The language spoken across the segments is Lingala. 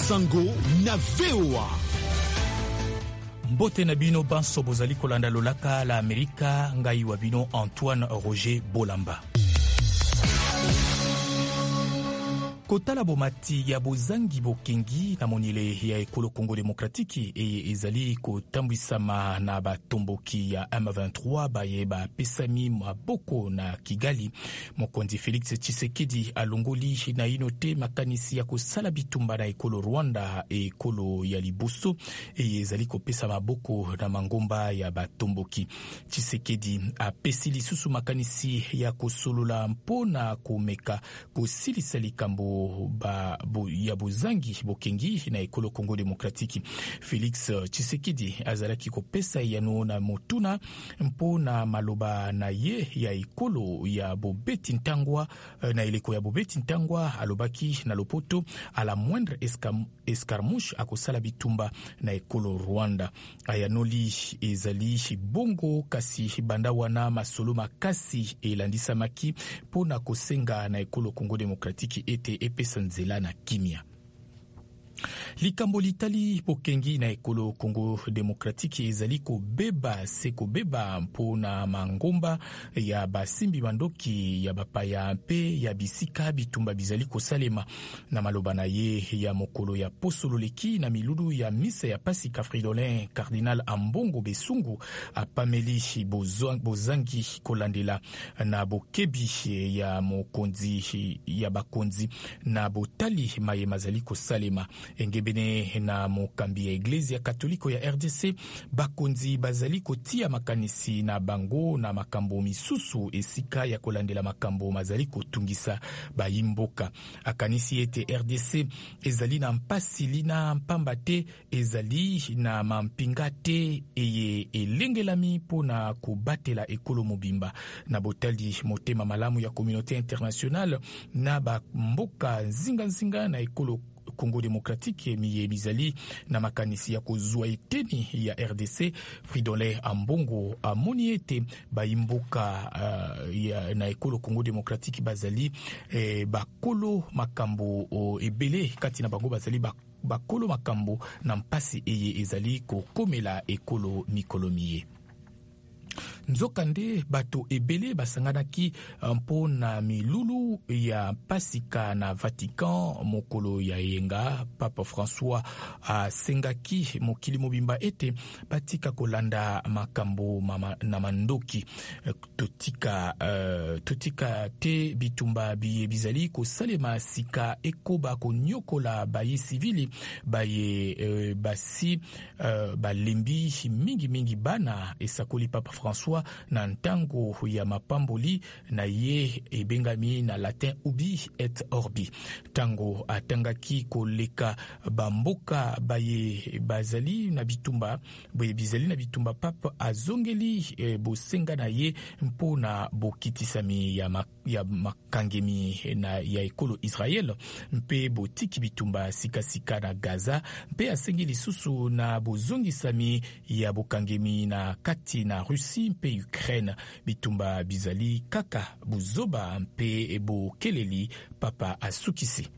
Sango na VOA. Mbote na bino banso bozali kolanda lolaka la Amerika, ngai wa bino Antoine Roger Bolamba. Kotala bomati ya bozangi bokengi na monile ya ekolo Congo Demokratiki ezali kotambwisama na batomboki ya M23 baye ba pesami maboko na Kigali. Mokonzi Félix Tshisekedi alongoli na inote makanisi ya kosala bitumba na ekolo Rwanda ekolo ya Liboso ezali kopesa maboko na mangomba ya batomboki. Tshisekedi apesi lisusu makanisi ya kosolola mpona komeka kosilisa likambo ya bozangi bokengi na ekolo Congo Demokratiki. Félix Tshisekedi azalaki kopesa yano na motuna mpona maloba na ye ya ekolo ya Bobeti Ntangwa na eleko ya Bobeti Ntangwa alobaki na lopoto a la moindre escarmouche akosala bitumba na ekolo Rwanda. Ayanoli ezali bongo kasi banda wana masolo makasi elandisamaki mpona kosenga na ekolo Congo Demokratiki ete epesa nzela na kimia. Likambo litali bokengi na ekolo Congo Demokratiki ezali kobeba mpona mangomba ya basimbi bandoki ya bapaya mpe ya bisika bitumba bizali kosalema na maloba na ye ya mokolo ya posololeki na milulu ya misa ya Pasika. Fridolin Cardinal Ambongo Besungu apameli bozangi kolandela na bokebi ya mokonzi ya bakonzi na botali maye mazali kosalema. Engebene na mokambi ya Eglezia Katoliko ya RDC bakonzi bazali kotia makanisi na bango na makambo misusu esika ya kolandela makambo mazali kotungisa bayimboka. Akanisi ete RDC ezali na mpasi lina mpamba te, ezali na mampinga te eye elengelami pona kubatela ekolo mobimba na botali motema malamu ya communauté internationale na bamboka nzinga na ekolo Congo Demokratiki miye bizali na makanisi ya kozua eteni ya RDC. Fridolin Ambongo amoni ete baimboka na ekolo Congo Demokratiki bazali bakolo makambo ebele kati na bango bazali bakolo makambo na mpasi eye ezali kokomela ekolo mikolo miye. Nzokande bato ebele basanganaki mpona milulu ya Pasika na Vatican mokolo ya yenga. Papa François asengaki mokili mobimba ete batika kolanda makambo na mandoki totika te bitumba bizali kosalema sika ekoba konyokola baye civili baye basi balembi mingi bana esakoli Papa François na ntango ya mapamboli na ye ebengami na latin ubi et orbi. Tango atangaki koleka bamboka baye bazali na bitumba Papa azongeli bosenga na ye mpona bokitisami ya makangemi na ya ekolo Israel mpe botiki bitumba sikasika na Gaza mpe asengi lisusu na bozongisami ya bokangemi na kati na Russie mpe Ukraine. Bitumba bizali kaka buzoba mpe bokeleli Papa asukisi.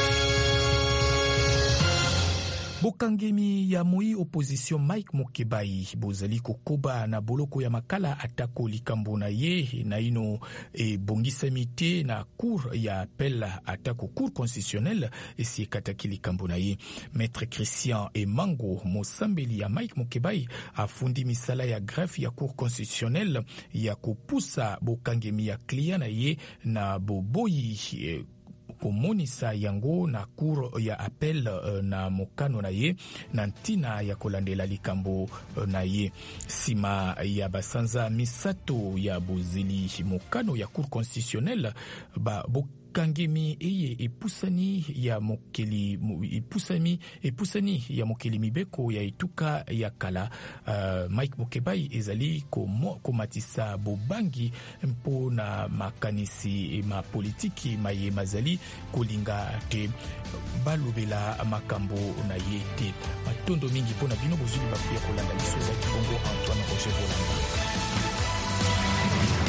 Bokangemi ya moi opposition Mike Mokebai bozali kokoba na boloko ya makala atako likambo na ye na ino bongisami te na cour ya appel atako cour constitutionnelle esi kataki likambo na ye. Maître Christian Emango mosambeli ya Mike Mokebai afundi misala ya greffe ya cour constitutionnelle ya kopusa bokangemi ya client na ye na boboyi komonisa yango na cour ya appel na mokano na ye na ntina ya kolandela likambo na ye. Sima ya basanza misato ya bozeli mokano ya cour constitutionnelle kangemi eye epusani ya mokeli mibeko ya etuka ya kala. Mike Mokebai ezali komatisa bobangi mpo na makanisi ma politiki maye mazali kolinga te balobela makambo na ye te. Matondo mingi pona bino bozuli bakuya kolanda liso za kibongo. Antoine Roger Bolamba.